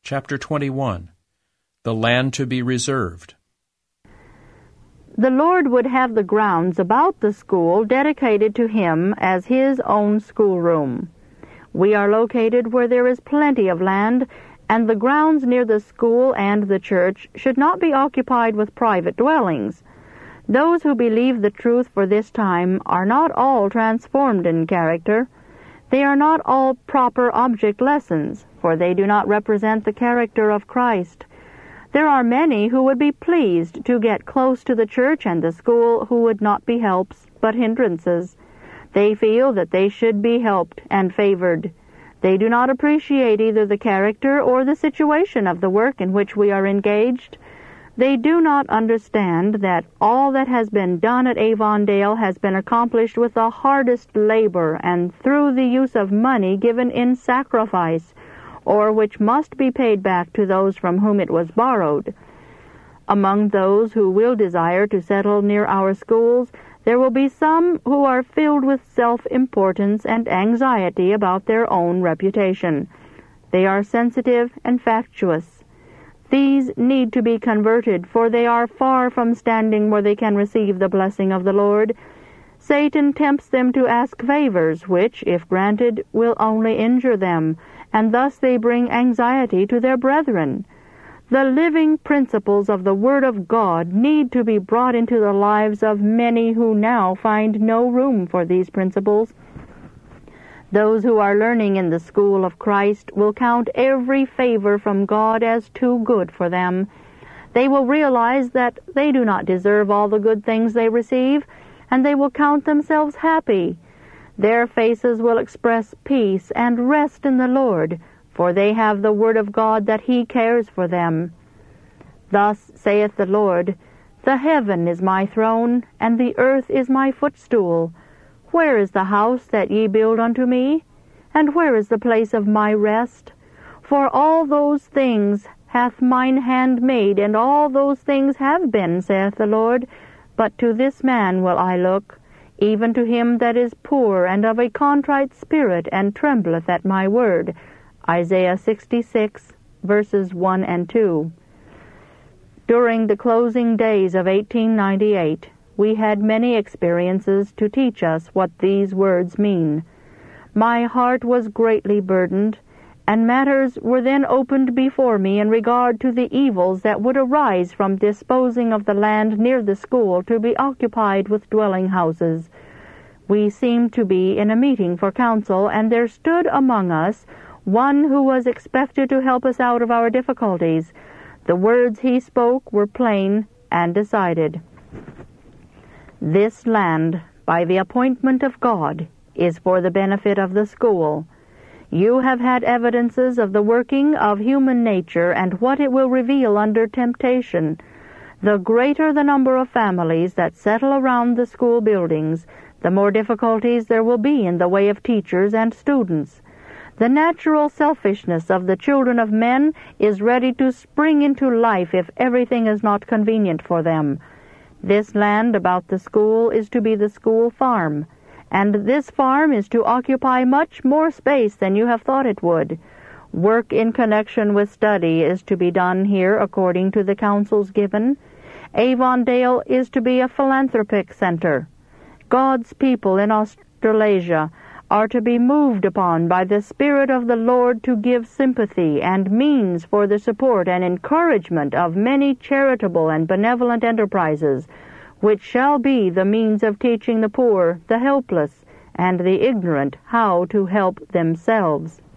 Chapter 21. The Land to be Reserved. The Lord would have the grounds about the school dedicated to Him as His own schoolroom. We are located where there is plenty of land, and the grounds near the school and the church should not be occupied with private dwellings. Those who believe the truth for this time are not all transformed in character. They are not all proper object lessons, for they do not represent the character of Christ. There are many who would be pleased to get close to the church and the school who would not be helps, but hindrances. They feel that they should be helped and favored. They do not appreciate either the character or the situation of the work in which we are engaged. They do not understand that all that has been done at Avondale has been accomplished with the hardest labor and through the use of money given in sacrifice, or which must be paid back to those from whom it was borrowed. Among those who will desire to settle near our schools, there will be some who are filled with self-importance and anxiety about their own reputation. They are sensitive and factious. These need to be converted, for they are far from standing where they can receive the blessing of the Lord. Satan tempts them to ask favors, which, if granted, will only injure them, and thus they bring anxiety to their brethren. The living principles of the Word of God need to be brought into the lives of many who now find no room for these principles. Those who are learning in the school of Christ will count every favor from God as too good for them. They will realize that they do not deserve all the good things they receive, and they will count themselves happy. Their faces will express peace and rest in the Lord, for they have the Word of God that He cares for them. Thus saith the Lord, The heaven is my throne, and the earth is my footstool. Where is the house that ye build unto me? And where is the place of my rest? For all those things hath mine hand made, and all those things have been, saith the Lord. But to this man will I look, even to him that is poor and of a contrite spirit, and trembleth at my word. Isaiah 66, verses 1 and 2. During the closing days of 1898, we had many experiences to teach us what these words mean. My heart was greatly burdened, and matters were then opened before me in regard to the evils that would arise from disposing of the land near the school to be occupied with dwelling houses. We seemed to be in a meeting for counsel, and there stood among us one who was expected to help us out of our difficulties. The words he spoke were plain and decided. This land, by the appointment of God, is for the benefit of the school. You have had evidences of the working of human nature and what it will reveal under temptation. The greater the number of families that settle around the school buildings, the more difficulties there will be in the way of teachers and students. The natural selfishness of the children of men is ready to spring into life if everything is not convenient for them. This land about the school is to be the school farm, and this farm is to occupy much more space than you have thought it would. Work in connection with study is to be done here according to the counsels given. Avondale is to be a philanthropic center. God's people in Australasia are to be moved upon by the Spirit of the Lord to give sympathy and means for the support and encouragement of many charitable and benevolent enterprises, which shall be the means of teaching the poor, the helpless, and the ignorant how to help themselves.